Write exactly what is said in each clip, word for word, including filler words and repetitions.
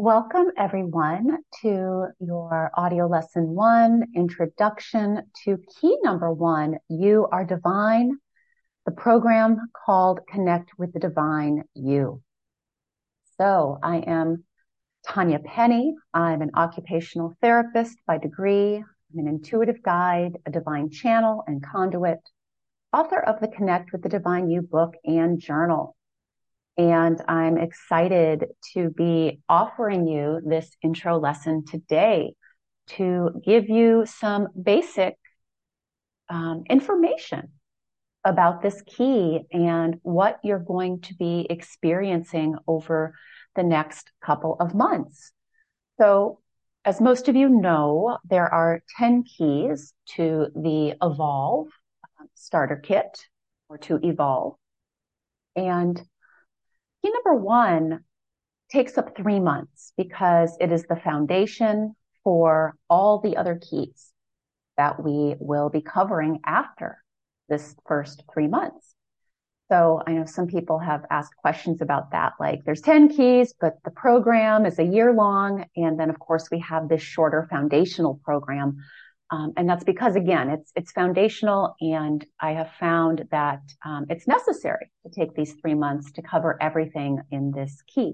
Welcome, everyone, to your audio lesson one, Introduction to Key Number One, You Are Divine, the program called Connect with the Divine You. So I am Tanya Penny. I'm an occupational therapist by degree. I'm an intuitive guide, a divine channel and conduit, author of the Connect with the Divine You book and journal. And I'm excited to be offering you this intro lesson today to give you some basic um, information about this key and what you're going to be experiencing over the next couple of months. So, as most of you know, there are ten keys to the Evolve starter kit, or to evolve. And key number one takes up three months because it is the foundation for all the other keys that we will be covering after this first three months. So I know some people have asked questions about that, like there's ten keys, but the program is a year long. And then of course we have this shorter foundational program. Um, and that's because, again, it's it's foundational, and I have found that um, it's necessary to take these three months to cover everything in this key.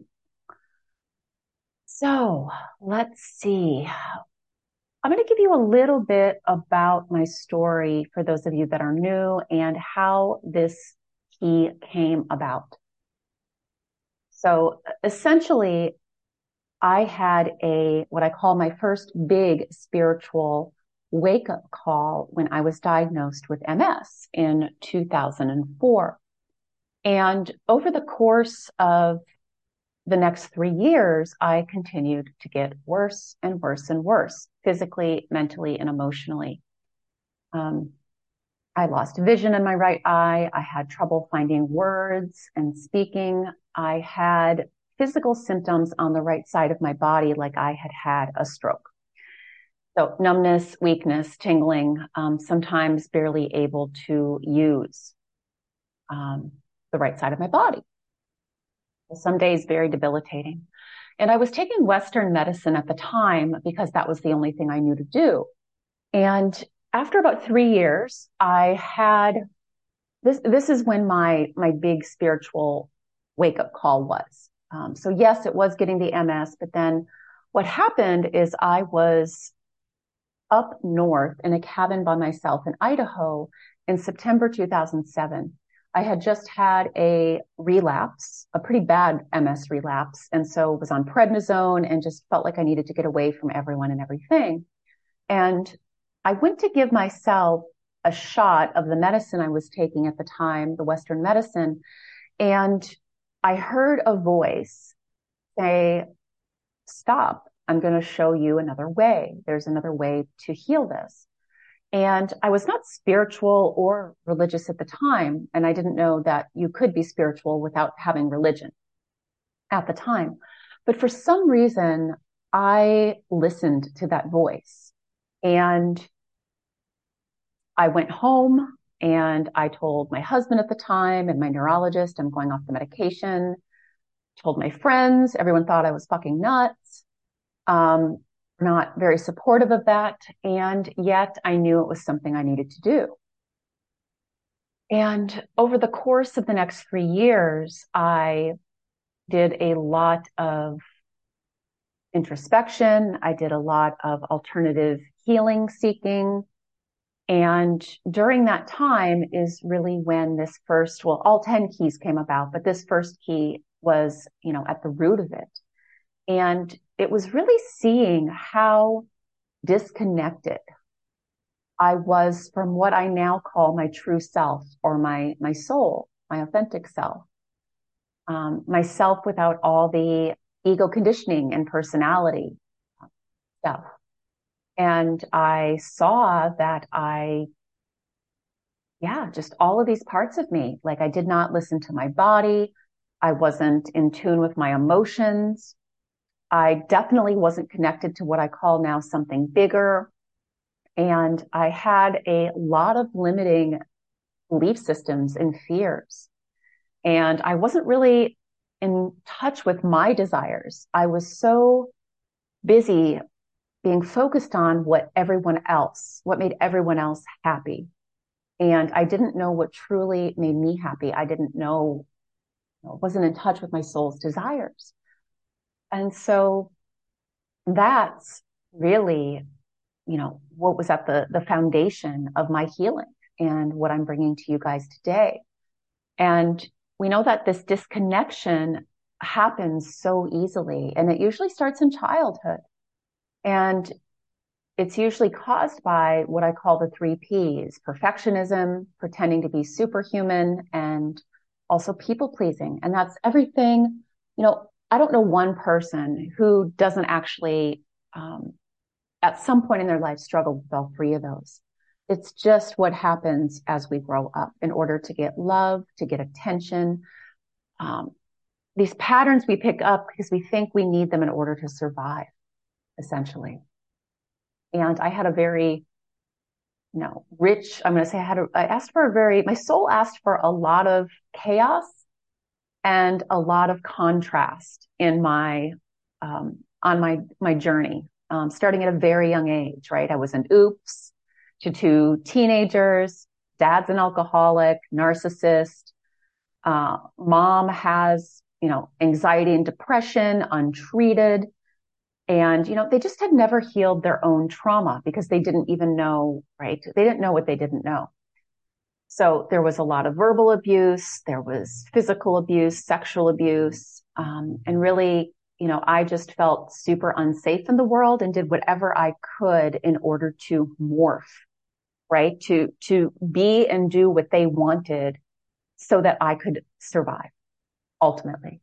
So let's see. I'm going to give you a little bit about my story for those of you that are new and how this key came about. So essentially, I had a what I call my first big spiritual wake-up call when I was diagnosed with M S in two thousand four. And over the course of the next three years, I continued to get worse and worse and worse, physically, mentally, and emotionally. Um, I lost vision in my right eye. I had trouble finding words and speaking. I had physical symptoms on the right side of my body like I had had a stroke. So numbness, weakness, tingling, um, sometimes barely able to use um, the right side of my body. Some days very debilitating. And I was taking Western medicine at the time because that was the only thing I knew to do. And after about three years, I had this, this is when my, my big spiritual wake-up call was. Um, so yes, it was getting the M S, but then what happened is I was up north in a cabin by myself in Idaho in September two thousand seven. I had just had a relapse, a pretty bad M S relapse, and so was on prednisone and just felt like I needed to get away from everyone and everything. And I went to give myself a shot of the medicine I was taking at the time, the Western medicine, and I heard a voice say, "Stop. I'm going to show you another way. There's another way to heal this." And I was not spiritual or religious at the time, and I didn't know that you could be spiritual without having religion at the time. But for some reason, I listened to that voice, and I went home and I told my husband at the time and my neurologist, I'm going off the medication, told my friends. Everyone thought I was fucking nuts. Um, not very supportive of that. And yet I knew it was something I needed to do. And over the course of the next three years, I did a lot of introspection. I did a lot of alternative healing seeking. And during that time is really when this first, well, all ten keys came about, but this first key was, you know, at the root of it. And it was really seeing how disconnected I was from what I now call my true self, or my, my soul, my authentic self, um, myself without all the ego conditioning and personality stuff. And I saw that I, yeah, just all of these parts of me, like I did not listen to my body. I wasn't in tune with my emotions. I definitely wasn't connected to what I call now something bigger. And I had a lot of limiting belief systems and fears. And I wasn't really in touch with my desires. I was so busy being focused on what everyone else, what made everyone else happy. And I didn't know what truly made me happy. I didn't know, you know, wasn't in touch with my soul's desires. And so that's really, you know, what was at the, the foundation of my healing and what I'm bringing to you guys today. And we know that this disconnection happens so easily, and it usually starts in childhood. And it's usually caused by what I call the three P's: perfectionism, pretending to be superhuman, and also people pleasing. And that's everything, you know, I don't know one person who doesn't actually, um, at some point in their life, struggle with all three of those. It's just what happens as we grow up in order to get love, to get attention. Um, these patterns we pick up because we think we need them in order to survive, essentially. And I had a very, you know, rich, I'm going to say I had, a, I asked for a very, my soul asked for a lot of chaos and a lot of contrast in my, um, on my, my journey, um, starting at a very young age, right? I was an oops to two teenagers, dad's an alcoholic, narcissist, uh, mom has, you know, anxiety and depression, untreated. And, you know, they just had never healed their own trauma because they didn't even know, right? They didn't know what they didn't know. So there was a lot of verbal abuse. There was physical abuse, sexual abuse. Um, and really, you know, I just felt super unsafe in the world and did whatever I could in order to morph, right? To, to be and do what they wanted so that I could survive ultimately.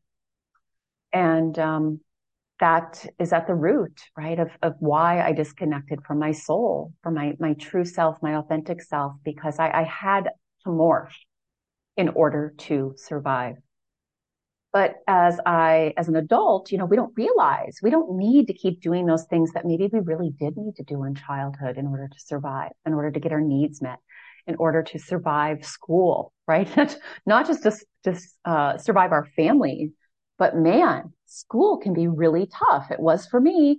And, um, that is at the root, right, of, of why I disconnected from my soul, from my, my true self, my authentic self, because I, I had to morph in order to survive. But as I, as an adult, you know, we don't realize we don't need to keep doing those things that maybe we really did need to do in childhood in order to survive, in order to get our needs met, in order to survive school, right? Not just to, to uh, survive our family, but man, school can be really tough. It was for me.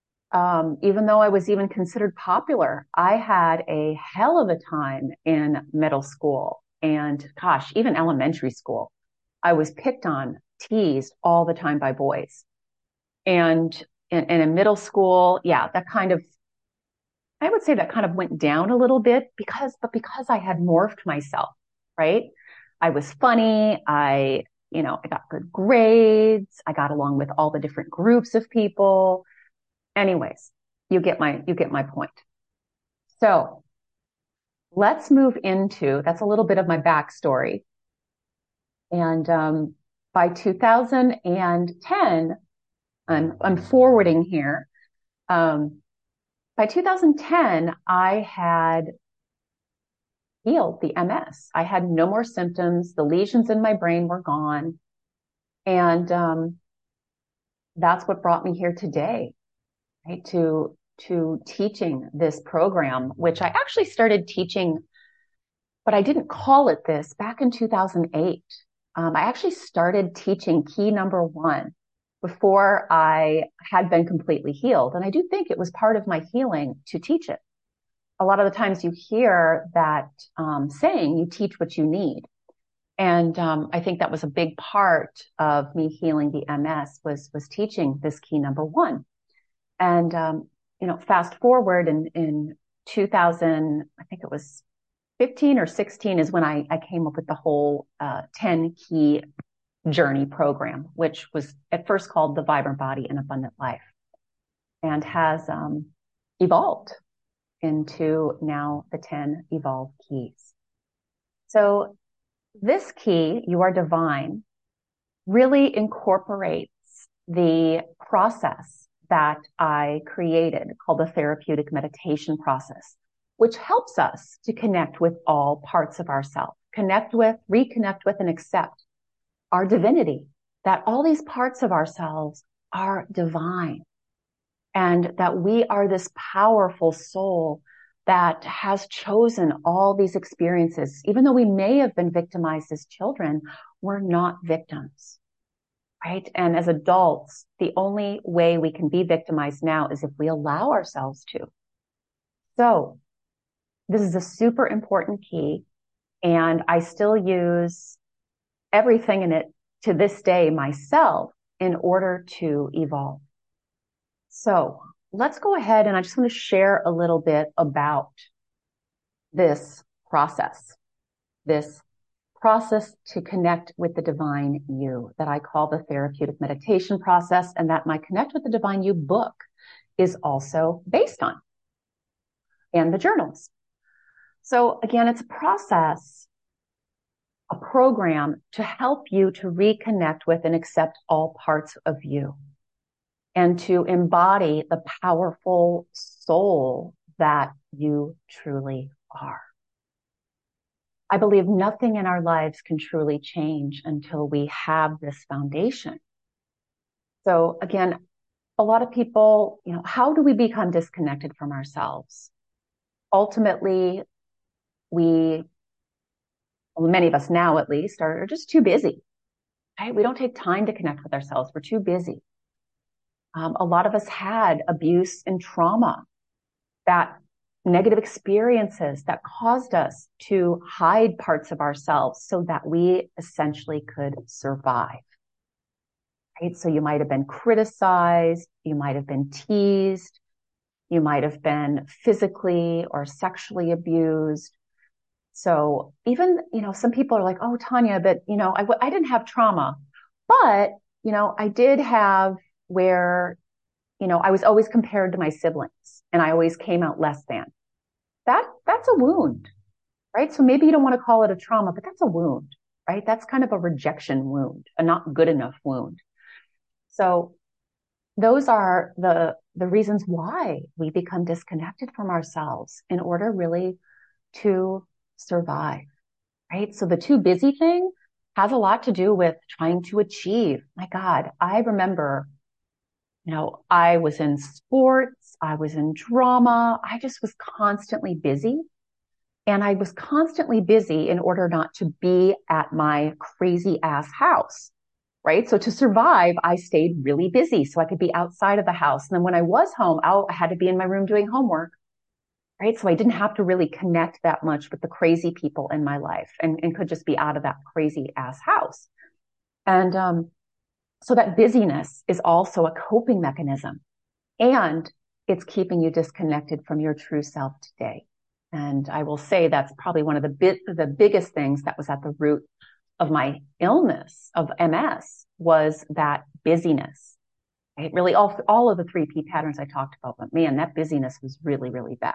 Um, even though I was even considered popular, I had a hell of a time in middle school and gosh, even elementary school. I was picked on, teased all the time by boys. And in, in a middle school, yeah, that kind of, I would say that kind of went down a little bit because, but because I had morphed myself, right? I was funny. I, you know, I got good grades. I got along with all the different groups of people. Anyways, you get my, you get my point. So let's move into, that's a little bit of my backstory. And, um, by two thousand ten, I'm, I'm forwarding here. Um, by two thousand ten, I had healed the M S. I had no more symptoms. The lesions in my brain were gone. And, um, that's what brought me here today, right? To, to teaching this program, which I actually started teaching, but I didn't call it this back in two thousand eight. Um, I actually started teaching key number one before I had been completely healed. And I do think it was part of my healing to teach it. A lot of the times you hear that um, saying, you teach what you need. And um, I think that was a big part of me healing the M S was, was teaching this key number one. And, um, you know, fast forward in, in two thousand, I think it was fifteen or sixteen is when I, I came up with the whole uh, ten key journey program, which was at first called the Vibrant Body and Abundant Life, and has um, evolved into now the ten evolved keys. So this key, You Are Divine, really incorporates the process that I created called the therapeutic meditation process, which helps us to connect with all parts of ourselves, connect with, reconnect with, and accept our divinity, that all these parts of ourselves are divine and that we are this powerful soul that has chosen all these experiences. Even though we may have been victimized as children, we're not victims. right? And as adults, the only way we can be victimized now is if we allow ourselves to. So this is a super important key. And I still use everything in it to this day myself in order to evolve. So let's go ahead and I just want to share a little bit about this process, this process to connect with the divine you that I call the therapeutic meditation process, and that my Connect with the Divine You book is also based on, and the journals. So again, it's a process, a program to help you to reconnect with and accept all parts of you and to embody the powerful soul that you truly are. I believe nothing in our lives can truly change until we have this foundation. So again, a lot of people, you know, how do we become disconnected from ourselves? Ultimately, we, well, many of us now at least, are just too busy, right? We don't take time to connect with ourselves. We're too busy. Um, a lot of us had abuse and trauma, that negative experiences that caused us to hide parts of ourselves so that we essentially could survive. Right? So you might have been criticized, you might have been teased, you might have been physically or sexually abused. So even, you know, some people are like, oh, Tanya, but, you know, I, I didn't have trauma, but, you know, I did have where, you know, I was always compared to my siblings and I always came out less than. That, that's a wound, right? So maybe you don't want to call it a trauma, but that's a wound, right? That's kind of a rejection wound, a not good enough wound. So those are the, the reasons why we become disconnected from ourselves in order really to survive, right? So the too busy thing has a lot to do with trying to achieve. My God, I remember, you know, I was in sports, I was in drama, I just was constantly busy. And I was constantly busy in order not to be at my crazy ass house, right? So to survive, I stayed really busy so I could be outside of the house. And then when I was home, I had to be in my room doing homework, right? So I didn't have to really connect that much with the crazy people in my life and, and could just be out of that crazy ass house. And um, so that busyness is also a coping mechanism, and it's keeping you disconnected from your true self today. And I will say that's probably one of the bit, the biggest things that was at the root of my illness of M S was that busyness. Right? Really all, all of the three P patterns I talked about, but man, that busyness was really, really bad.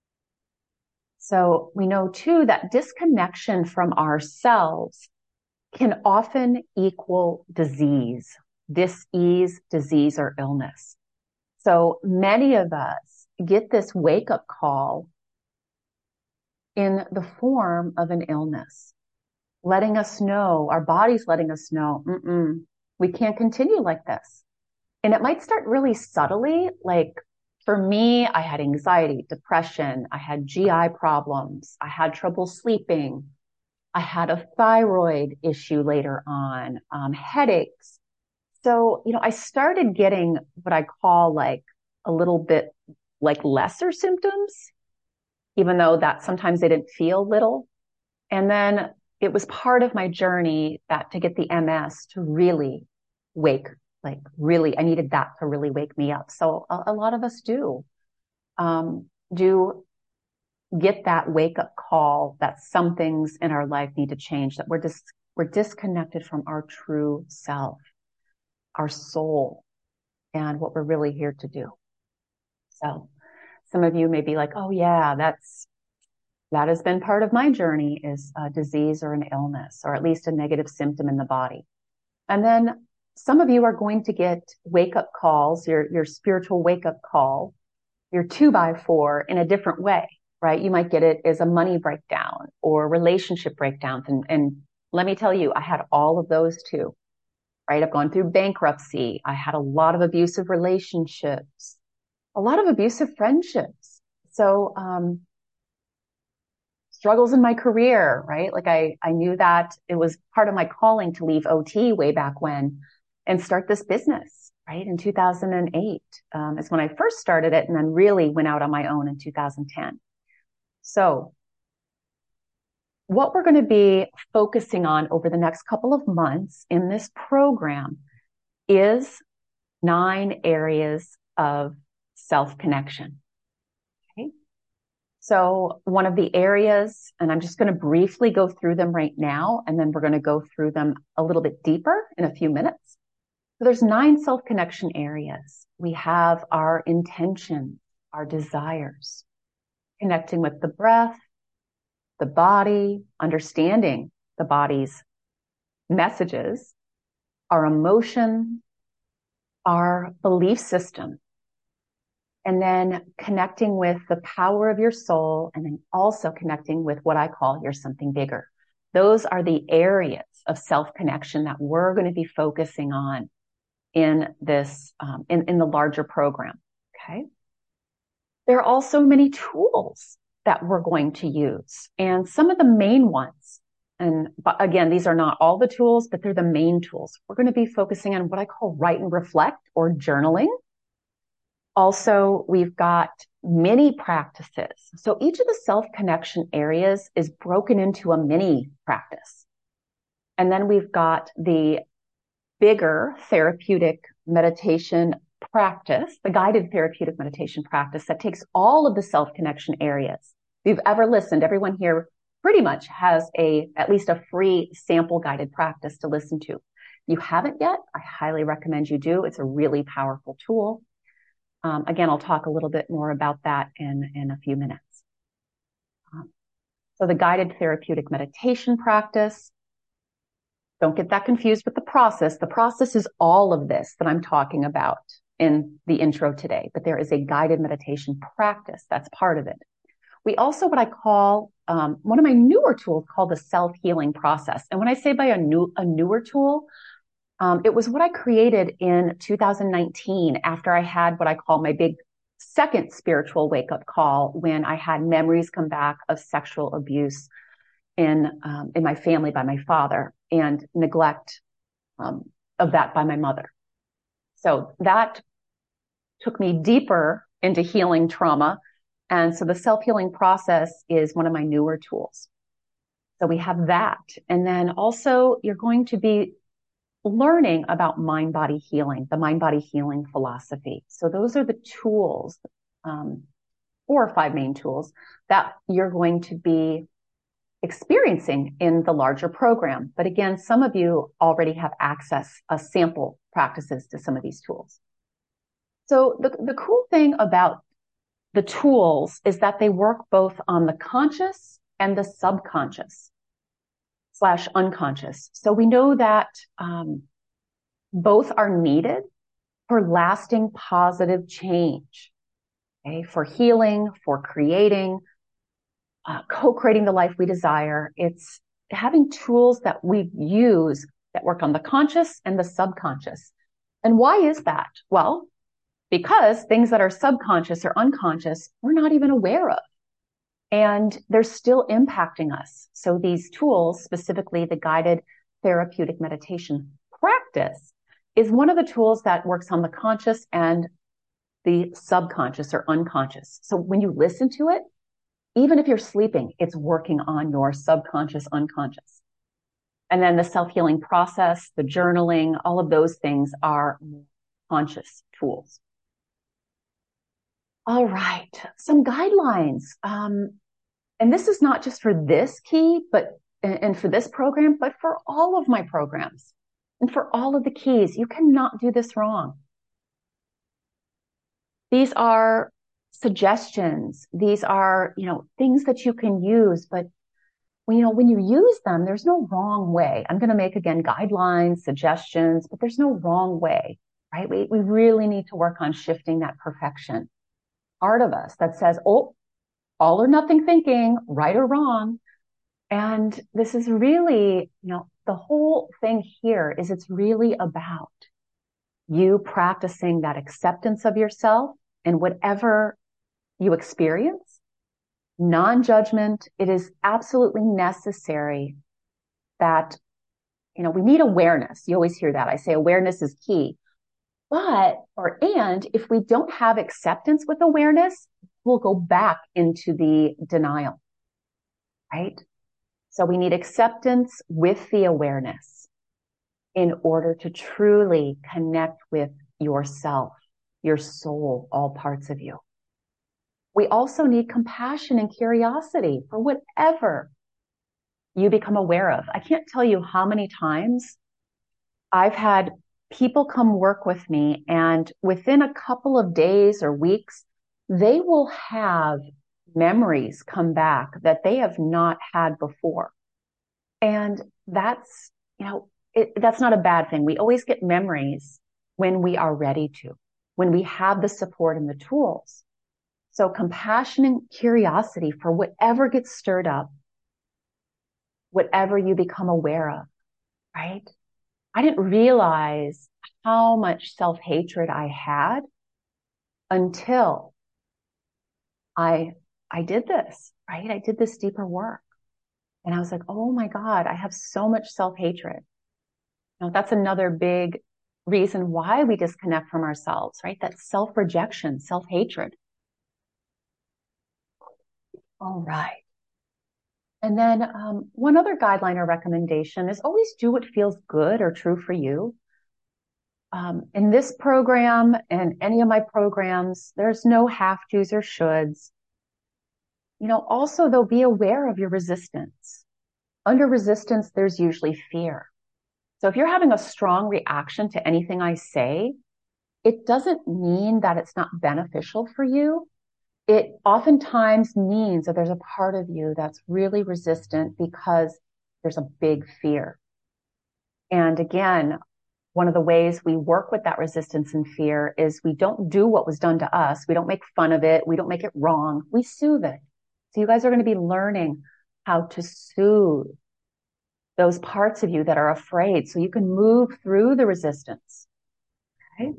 So we know too that disconnection from ourselves can often equal disease, dis-ease, disease, or illness. So many of us get this wake-up call in the form of an illness, letting us know, our body's letting us know, mm-mm, we can't continue like this. And it might start really subtly. Like for me, I had anxiety, depression, I had G I problems, I had trouble sleeping, I had a thyroid issue later on, um, headaches. So, you know, I started getting what I call like a little bit like lesser symptoms, even though that sometimes they didn't feel little. And then it was part of my journey that to get the M S to really wake, like really, I needed that to really wake me up. So a, a lot of us do, um, do get that wake up call that some things in our life need to change, that we're dis- we're disconnected from our true self, our soul, and what we're really here to do. So some of you may be like, oh yeah, that's, that has been part of my journey, is a disease or an illness, or at least a negative symptom in the body. And then some of you are going to get wake up calls, your, your spiritual wake up call, your two by four in a different way, right? You might get it as a money breakdown or relationship breakdowns. And, and let me tell you, I had all of those too, right? I've gone through bankruptcy. I had a lot of abusive relationships, a lot of abusive friendships. So, um, struggles in my career, right? Like I, I knew that it was part of my calling to leave O T way back when. and start this business, right? In two thousand eight um, is when I first started it, and then really went out on my own in two thousand ten. So what we're going to be focusing on over the next couple of months in this program is nine areas of self-connection. Okay. So one of the areas, and I'm just going to briefly go through them right now, and then we're going to go through them a little bit deeper in a few minutes. So there's nine self-connection areas. We have our intentions, our desires, connecting with the breath, the body, understanding the body's messages, our emotion, our belief system, and then connecting with the power of your soul, and then also connecting with what I call your something bigger. Those are the areas of self-connection that we're going to be focusing on in this, um, in, in the larger program. Okay. There are also many tools that we're going to use, and some of the main ones. And again, these are not all the tools, but they're the main tools. We're going to be focusing on what I call write and reflect, or journaling. Also, we've got mini practices. So each of the self-connection areas is broken into a mini practice. And then we've got the bigger therapeutic meditation practice, the guided therapeutic meditation practice that takes all of the self-connection areas. If you've ever listened, everyone here pretty much has a, at least a free sample guided practice to listen to. If you haven't yet, I highly recommend you do. It's a really powerful tool. Um, again, I'll talk a little bit more about that in, in a few minutes. Um, so the guided therapeutic meditation practice, don't get that confused with the process. The process is all of this that I'm talking about in the intro today, but there is a guided meditation practice that's part of it. We also, what I call, um, one of my newer tools called the self-healing process. And when I say by a new, a newer tool, um, it was what I created in two thousand nineteen after I had what I call my big second spiritual wake-up call, when I had memories come back of sexual abuse in, um, in my family by my father, and neglect, um, of that by my mother. So that took me deeper into healing trauma. And so the self-healing process is one of my newer tools. So we have that. And then also you're going to be learning about mind-body healing, the mind-body healing philosophy. So those are the tools, um, four or five main tools that you're going to be experiencing in the larger program. But again, some of you already have access, uh, sample practices to some of these tools. So the, the cool thing about the tools is that they work both on the conscious and the subconscious slash unconscious. So we know that um, both are needed for lasting positive change, okay? For healing, for creating, uh, co-creating the life we desire. It's having tools that we use that work on the conscious and the subconscious. And why is that? Well, because things that are subconscious or unconscious, we're not even aware of. And they're still impacting us. So these tools, specifically the guided therapeutic meditation practice, is one of the tools that works on the conscious and the subconscious or unconscious. So when you listen to it, even if you're sleeping, it's working on your subconscious, unconscious. And then the self-healing process, the journaling, all of those things are conscious tools. All right, some guidelines. Um, and this is not just for this key, but and for this program, but for all of my programs and for all of the keys. You cannot do this wrong. These are suggestions. These are, you know, things that you can use, but when, you know, when you use them, there's no wrong way. I'm going to make, again, guidelines, suggestions, but there's no wrong way, right? We, we really need to work on shifting that perfection part of us that says, oh, all or nothing thinking, right or wrong. And this is really, you know, the whole thing here is it's really about you practicing that acceptance of yourself and whatever you experience, non-judgment. It is absolutely necessary that you know, we need awareness. You always hear that. I say awareness is key. But, or, and if we don't have acceptance with awareness, we'll go back into the denial, right? So we need acceptance with the awareness in order to truly connect with yourself, your soul, all parts of you. We also need compassion and curiosity for whatever you become aware of. I can't tell you how many times I've had people come work with me, and within a couple of days or weeks, they will have memories come back that they have not had before. And that's, you know, it, that's not a bad thing. We always get memories when we are ready to, when we have the support and the tools. So compassion and curiosity for whatever gets stirred up, whatever you become aware of, right? I didn't realize how much self-hatred I had until I, I did this, right? I did this deeper work. And I was like, oh my God, I have so much self-hatred. Now that's another big reason why we disconnect from ourselves, right? That self-rejection, self-hatred. All right. And then um, one other guideline or recommendation is always do what feels good or true for you. Um, in this program and any of my programs, there's no have-tos or shoulds. You know, also though, be aware of your resistance. Under resistance, there's usually fear. So if you're having a strong reaction to anything I say, it doesn't mean that it's not beneficial for you. It oftentimes means that there's a part of you that's really resistant because there's a big fear. And again, one of the ways we work with that resistance and fear is we don't do what was done to us. We don't make fun of it. We don't make it wrong. We soothe it. So you guys are going to be learning how to soothe those parts of you that are afraid so you can move through the resistance. Okay.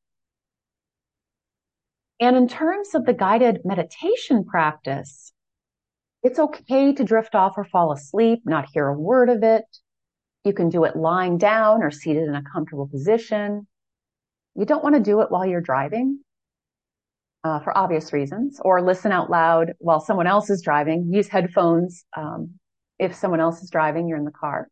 And in terms of the guided meditation practice, it's okay to drift off or fall asleep, not hear a word of it. You can do it lying down or seated in a comfortable position. You don't want to do it while you're driving, uh, for obvious reasons, or listen out loud while someone else is driving. Use headphones. Um, if someone else is driving, you're in the car.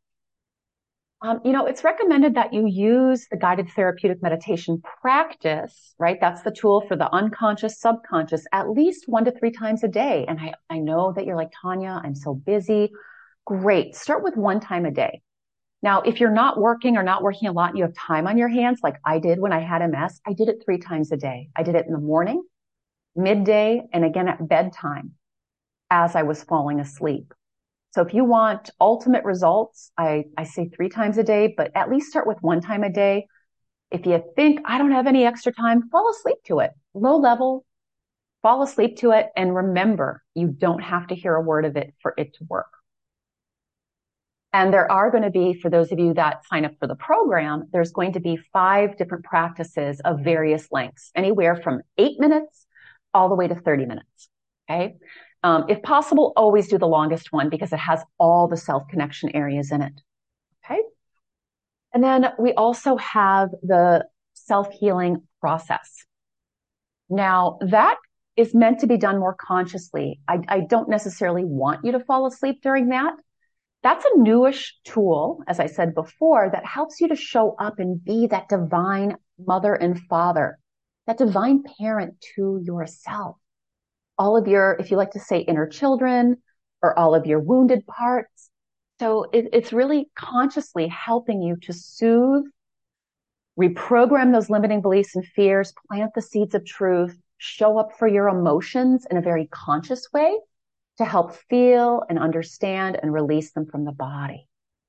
Um, you know, it's recommended that you use the guided therapeutic meditation practice, right? That's the tool for the unconscious, subconscious, at least one to three times a day. And I, I know that you're like, Tanya, I'm so busy. Great. Start with one time a day. Now, if you're not working or not working a lot and you have time on your hands, like I did when I had M S, I did it three times a day. I did it in the morning, midday, and again at bedtime as I was falling asleep. So if you want ultimate results, I, I say three times a day, but at least start with one time a day. If you think I don't have any extra time, fall asleep to it. Low level, fall asleep to it. And remember, you don't have to hear a word of it for it to work. And there are going to be, for those of you that sign up for the program, there's going to be five different practices of various lengths, anywhere from eight minutes all the way to thirty minutes. Okay. Um, if possible, always do the longest one because it has all the self-connection areas in it. Okay. And then we also have the self-healing process. Now that is meant to be done more consciously. I, I don't necessarily want you to fall asleep during that. That's a newish tool, as I said before, that helps you to show up and be that divine mother and father, that divine parent to yourself. All of your, if you like to say inner children, or all of your wounded parts. So it, it's really consciously helping you to soothe, reprogram those limiting beliefs and fears, plant the seeds of truth, show up for your emotions in a very conscious way to help feel and understand and release them from the body.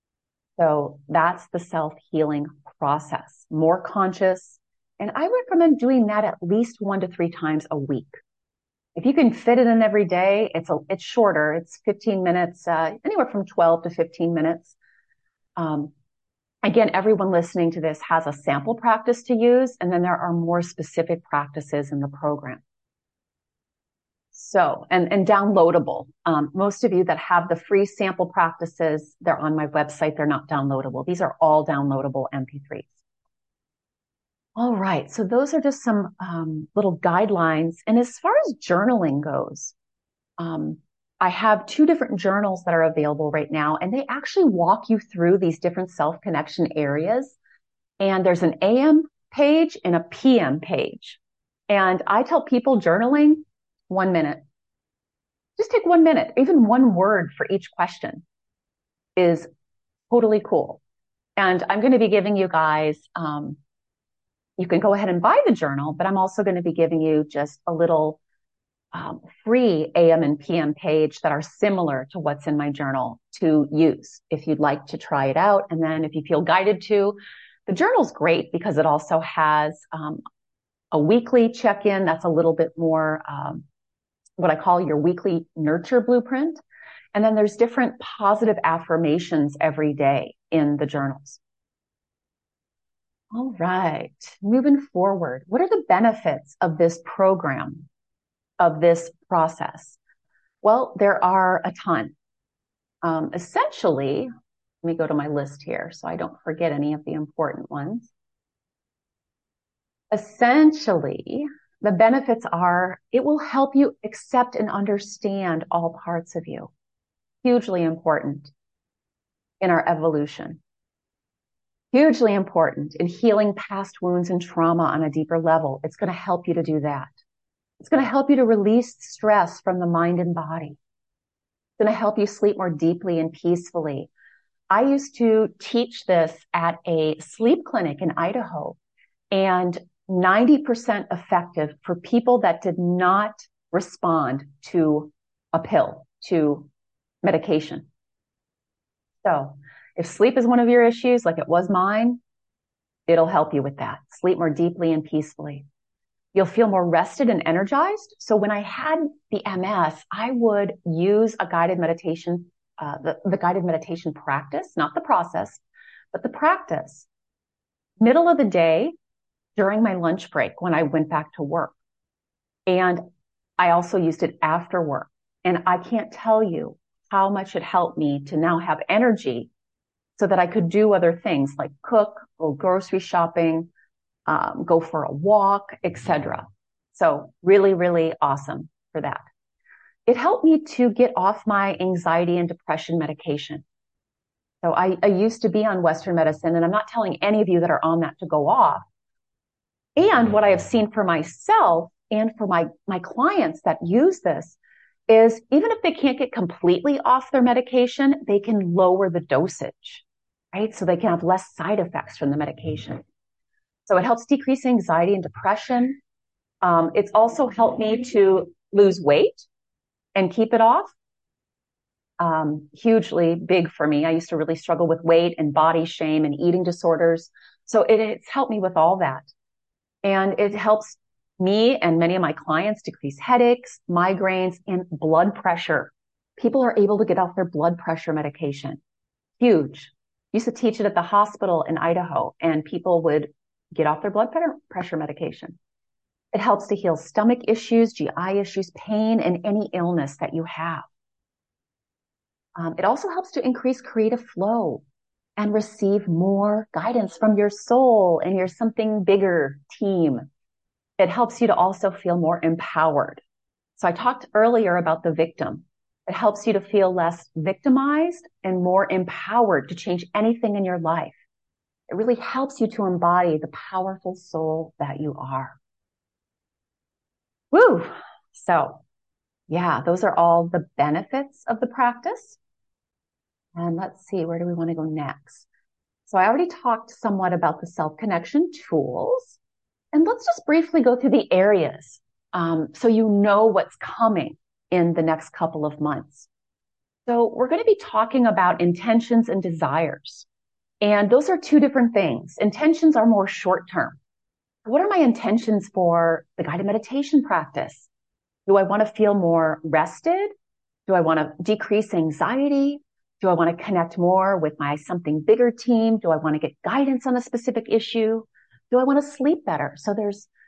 So that's the self-healing process, more conscious. And I recommend doing that at least one to three times a week. If you can fit it in every day, it's a, it's shorter. It's fifteen minutes, uh, anywhere from twelve to fifteen minutes. Um, again, everyone listening to this has a sample practice to use, and then there are more specific practices in the program. So, and, and downloadable. Um, most of you that have the free sample practices, they're on my website. They're not downloadable. These are all downloadable M P threes. All right. So those are just some um, little guidelines. And as far as journaling goes, um, I have two different journals that are available right now, and they actually walk you through these different self-connection areas. And there's an A M page and a P M page. And I tell people journaling, one minute. Just take one minute. Even one word for each question is totally cool. And I'm going to be giving you guys, um, you can go ahead and buy the journal, but I'm also going to be giving you just a little um, free A M and P M page that are similar to what's in my journal to use if you'd like to try it out. And then if you feel guided to, the journal's great because it also has um, a weekly check-in that's a little bit more um, what I call your weekly nurture blueprint. And then there's different positive affirmations every day in the journals. All right, moving forward, what are the benefits of this program, of this process? Well, there are a ton. Um, essentially, let me go to my list here so I don't forget any of the important ones. Essentially, the benefits are it will help you accept and understand all parts of you. Hugely important in our evolution. Hugely important in healing past wounds and trauma on a deeper level. It's going to help you to do that. It's going to help you to release stress from the mind and body. It's going to help you sleep more deeply and peacefully. I used to teach this at a sleep clinic in Idaho, and ninety percent effective for people that did not respond to a pill, to medication. So if sleep is one of your issues, like it was mine, it'll help you with that. Sleep more deeply and peacefully. You'll feel more rested and energized. So when I had the M S, I would use a guided meditation, uh, the, the guided meditation practice, not the process, but the practice. Middle of the day, during my lunch break, when I went back to work. And I also used it after work. And I can't tell you how much it helped me to now have energy so that I could do other things like cook, go grocery shopping, um, go for a walk, et cetera. So really, really awesome for that. It helped me to get off my anxiety and depression medication. So I, I used to be on Western medicine, and I'm not telling any of you that are on that to go off. And what I have seen for myself and for my, my clients that use this is even if they can't get completely off their medication, they can lower the dosage, right? So they can have less side effects from the medication. So it helps decrease anxiety and depression. Um, it's also helped me to lose weight and keep it off. Um, hugely big for me. I used to really struggle with weight and body shame and eating disorders. So it, it's helped me with all that. And it helps me and many of my clients decrease headaches, migraines, and blood pressure. People are able to get off their blood pressure medication. Huge. Used to teach it at the hospital in Idaho, and people would get off their blood pressure medication. It helps to heal stomach issues, G I issues, pain, and any illness that you have. Um, it also helps to increase creative flow and receive more guidance from your soul and your something bigger team. It helps you to also feel more empowered. So I talked earlier about the victim. It helps you to feel less victimized and more empowered to change anything in your life. It really helps you to embody the powerful soul that you are. Woo! So yeah, those are all the benefits of the practice. And let's see, where do we want to go next? So I already talked somewhat about the self-connection tools. And let's just briefly go through the areas um, so you know what's coming in the next couple of months. So we're going to be talking about intentions and desires. And those are two different things. Intentions are more short-term. What are my intentions for the guided meditation practice? Do I want to feel more rested? Do I want to decrease anxiety? Do I want to connect more with my something bigger team? Do I want to get guidance on a specific issue? Do I want to sleep better? So there's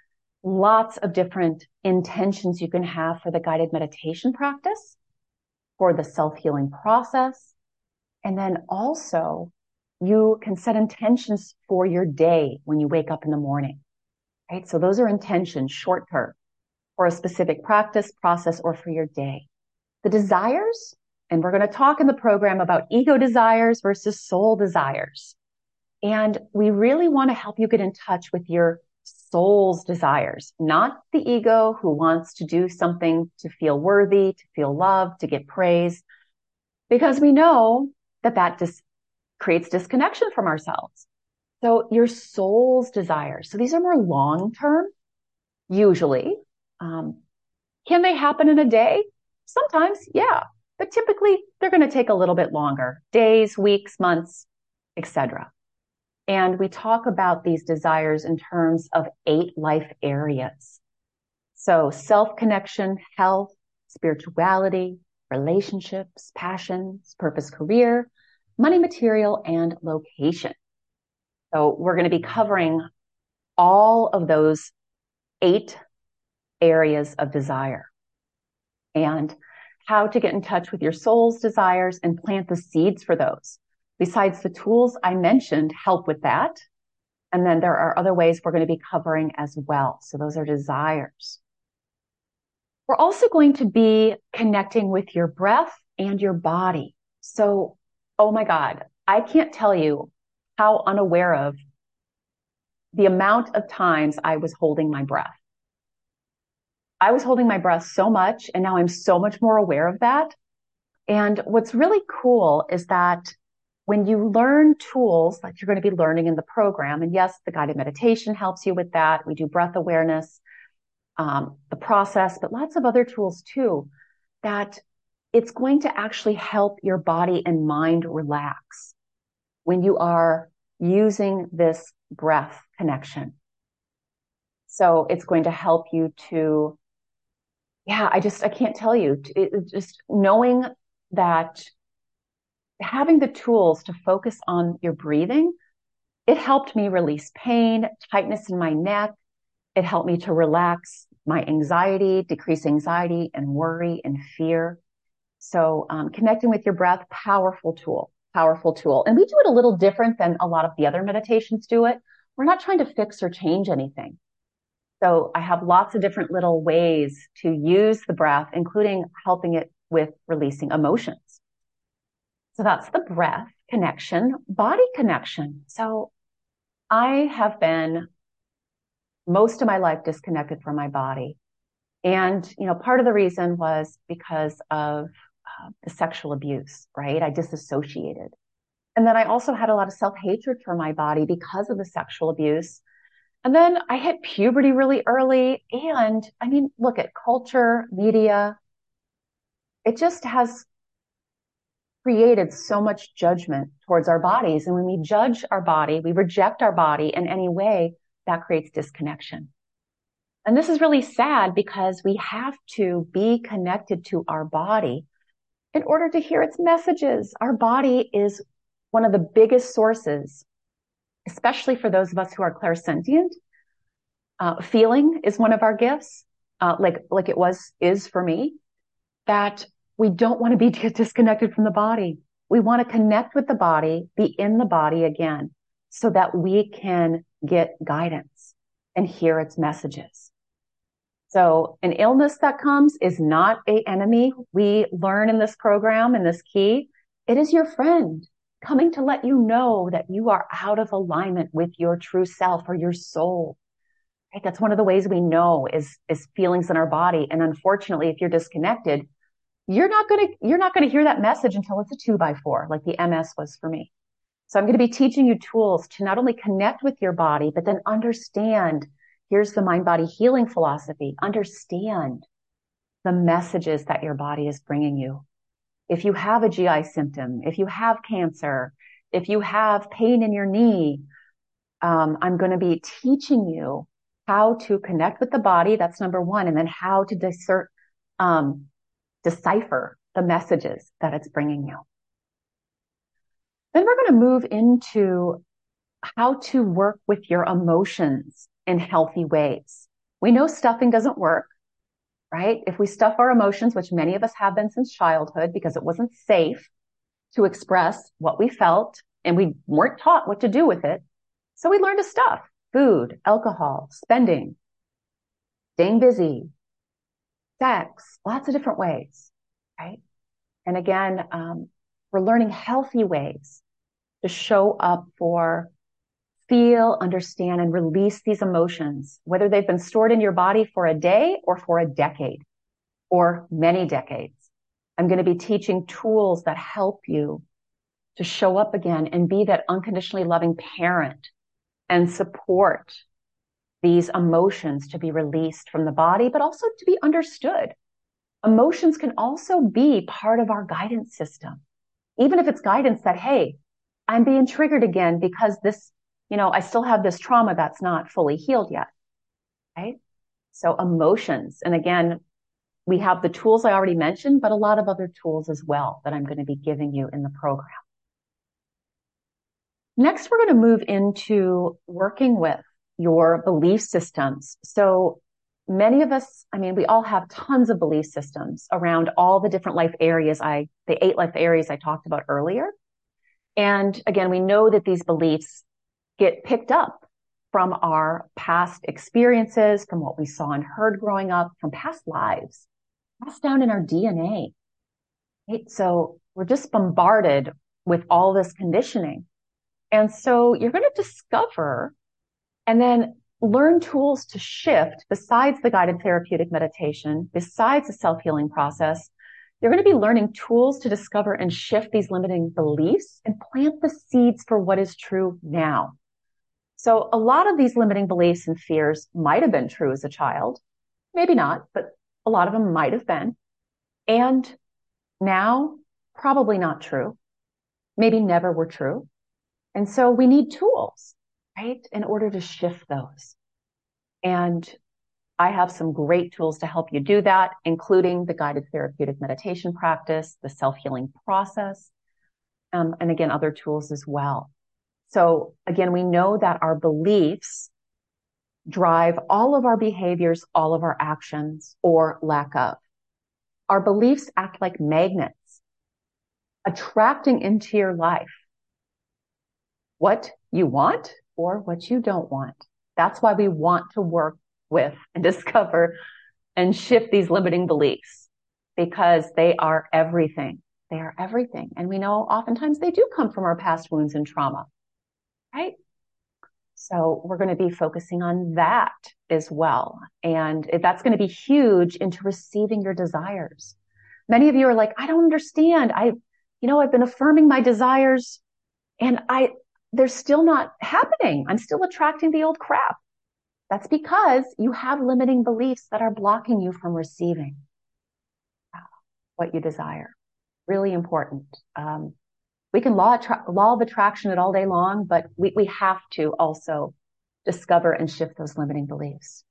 lots of different intentions you can have for the guided meditation practice, for the self-healing process. And then also you can set intentions for your day when you wake up in the morning, right? So those are intentions, short term, for a specific practice, process, or for your day. The desires, and we're going to talk in the program about ego desires versus soul desires. And we really want to help you get in touch with your soul's desires, not the ego who wants to do something to feel worthy, to feel loved, to get praise, because we know that that dis- creates disconnection from ourselves. So your soul's desires. So these are more long-term, usually. Um, can they happen in a day? Sometimes, yeah. But typically, they're going to take a little bit longer. Days, weeks, months, et cetera. And we talk about these desires in terms of eight life areas. So self-connection, health, spirituality, relationships, passions, purpose, career, money, material, and location. So we're going to be covering all of those eight areas of desire and how to get in touch with your soul's desires and plant the seeds for those. Besides the tools I mentioned help with that. And then there are other ways we're going to be covering as well. So those are desires. We're also going to be connecting with your breath and your body. So, oh my God, I can't tell you how unaware of the amount of times I was holding my breath. I was holding my breath so much, and now I'm so much more aware of that. And what's really cool is that when you learn tools like you're going to be learning in the program, and yes, the guided meditation helps you with that. We do breath awareness, um, the process, but lots of other tools too, that it's going to actually help your body and mind relax when you are using this breath connection. So it's going to help you to, yeah, I just, I can't tell you, it, it just knowing that having the tools to focus on your breathing, it helped me release pain, tightness in my neck. It helped me to relax my anxiety, decrease anxiety and worry and fear. So um, connecting with your breath, powerful tool, powerful tool. And we do it a little different than a lot of the other meditations do it. We're not trying to fix or change anything. So I have lots of different little ways to use the breath, including helping it with releasing emotions. So that's the breath connection, body connection. So I have been most of my life disconnected from my body. And, you know, part of the reason was because of uh, the sexual abuse, right? I disassociated. And then I also had a lot of self-hatred for my body because of the sexual abuse. And then I hit puberty really early. And I mean, look at culture, media. It just has created so much judgment towards our bodies. And when we judge our body, we reject our body in any way, that creates disconnection. And this is really sad because we have to be connected to our body in order to hear its messages. Our body is one of the biggest sources, especially for those of us who are clairsentient. Uh, feeling is one of our gifts, uh, like, like it was, is for me, that we don't want to be disconnected from the body. We want to connect with the body, be in the body again, so that we can get guidance and hear its messages. So an illness that comes is not an enemy. We learn in this program, in this key, it is your friend coming to let you know that you are out of alignment with your true self or your soul. Right? That's one of the ways we know is, is feelings in our body. And unfortunately, if you're disconnected, you're not going to, you're not going to hear that message until it's a two by four, like the M S was for me. So I'm going to be teaching you tools to not only connect with your body, but then understand. Here's the mind body healing philosophy. Understand the messages that your body is bringing you. If you have a G I symptom, if you have cancer, if you have pain in your knee, um, I'm going to be teaching you how to connect with the body. That's number one. And then how to discern, um, decipher the messages that it's bringing you. Then we're going to move into how to work with your emotions in healthy ways We know stuffing doesn't work, right? If we stuff our emotions, which many of us have been since childhood because it wasn't safe to express what we felt and we weren't taught what to do with it. So we learned to stuff food, alcohol, spending, staying busy, sex, lots of different ways, right? And again, um, we're learning healthy ways to show up for, feel, understand, and release these emotions, whether they've been stored in your body for a day or for a decade or many decades. I'm going to be teaching tools that help you to show up again and be that unconditionally loving parent and support these emotions to be released from the body, but also to be understood. Emotions can also be part of our guidance system. Even if it's guidance that, hey, I'm being triggered again because this, you know, I still have this trauma that's not fully healed yet, right? So emotions. And again, we have the tools I already mentioned, but a lot of other tools as well that I'm going to be giving you in the program. Next, we're going to move into working with your belief systems. So many of us, I mean, we all have tons of belief systems around all the different life areas I, the eight life areas I talked about earlier. And again, we know that these beliefs get picked up from our past experiences, from what we saw and heard growing up, from past lives, passed down in our D N A. Right? So we're just bombarded with all this conditioning. And so you're going to discover and then learn tools to shift besides the guided therapeutic meditation, besides the self-healing process. You're going to be learning tools to discover and shift these limiting beliefs and plant the seeds for what is true now. So a lot of these limiting beliefs and fears might have been true as a child. Maybe not, but a lot of them might have been. And now, probably not true. Maybe never were true. And so we need tools, right, in order to shift those. And I have some great tools to help you do that, including the guided therapeutic meditation practice, the self-healing process, um, and again, other tools as well. So again, we know that our beliefs drive all of our behaviors, all of our actions, or lack of. Our beliefs act like magnets, attracting into your life what you want or what you don't want. That's why we want to work with and discover and shift these limiting beliefs, because they are everything. They are everything. And we know oftentimes they do come from our past wounds and trauma, right? So we're going to be focusing on that as well. And that's going to be huge into receiving your desires. Many of you are like, I don't understand. I, you know, I've been affirming my desires and I, they're still not happening. I'm still attracting the old crap. That's because you have limiting beliefs that are blocking you from receiving what you desire. Really important. Um, we can law, attra- law of attraction it all day long, but we, we have to also discover and shift those limiting beliefs.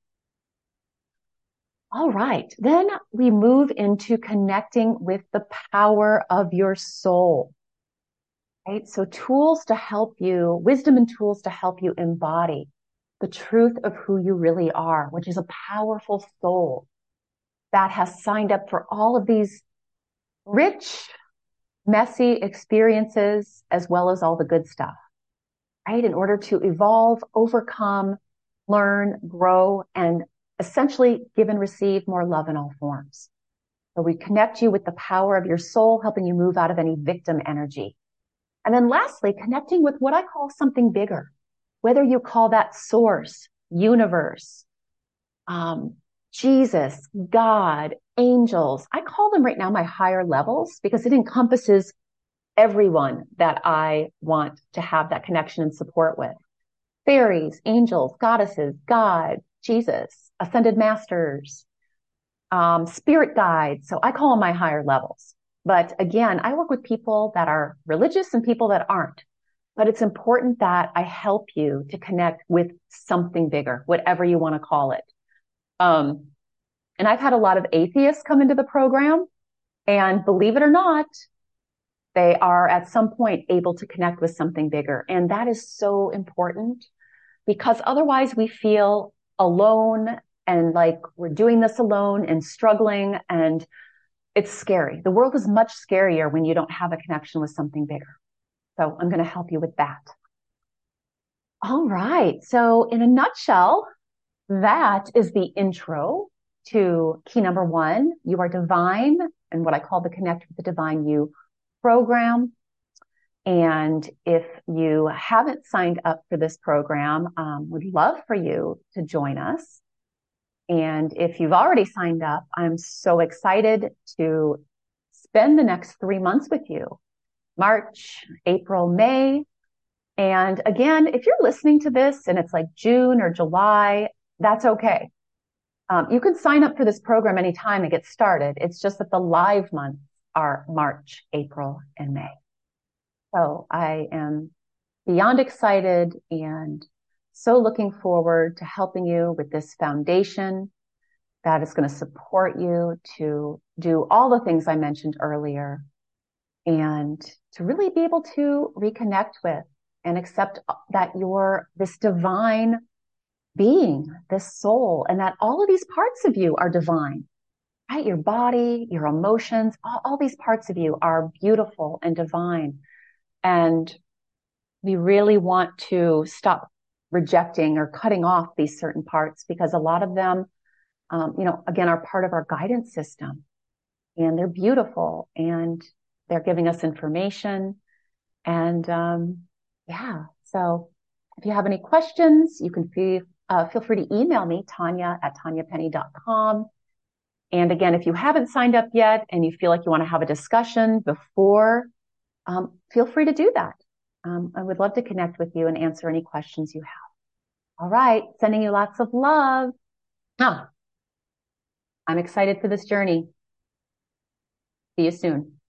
All right. Then we move into connecting with the power of your soul. Right? So tools to help you, wisdom and tools to help you embody the truth of who you really are, which is a powerful soul that has signed up for all of these rich, messy experiences, as well as all the good stuff, right? In order to evolve, overcome, learn, grow, and essentially give and receive more love in all forms. So we connect you with the power of your soul, helping you move out of any victim energy. And then lastly, connecting with what I call something bigger, whether you call that source, universe, um, Jesus, God, angels. I call them right now my higher levels because it encompasses everyone that I want to have that connection and support with. Fairies, angels, goddesses, God, Jesus, ascended masters, um, spirit guides. So I call them my higher levels. But again, I work with people that are religious and people that aren't. But it's important that I help you to connect with something bigger, whatever you want to call it. Um, and I've had a lot of atheists come into the program, and believe it or not, they are at some point able to connect with something bigger. And that is so important because otherwise we feel alone and like we're doing this alone and struggling, and it's scary. The world is much scarier when you don't have a connection with something bigger. So I'm going to help you with that. All right. So in a nutshell, that is the intro to key number one. You are divine, and what I call the Connect with the Divine You program. And if you haven't signed up for this program, um, would love for you to join us. And if you've already signed up, I'm so excited to spend the next three months with you. March, April, May. And again, if you're listening to this and it's like June or July, that's okay. Um, you can sign up for this program anytime it gets started. It's just that the live months are March, April, and May. So I am beyond excited and so looking forward to helping you with this foundation that is going to support you to do all the things I mentioned earlier and to really be able to reconnect with and accept that you're this divine being, this soul, and that all of these parts of you are divine, right? Your body, your emotions, all, all these parts of you are beautiful and divine. And we really want to stop rejecting or cutting off these certain parts because a lot of them, um, you know, again, are part of our guidance system, and they're beautiful and they're giving us information. And, um, yeah, so if you have any questions, you can feel, uh, feel free to email me, Tanya at tanya penny dot com. And again, if you haven't signed up yet and you feel like you want to have a discussion before, um, feel free to do that. Um, I would love to connect with you and answer any questions you have. All right. Sending you lots of love. Huh. I'm excited for this journey. See you soon.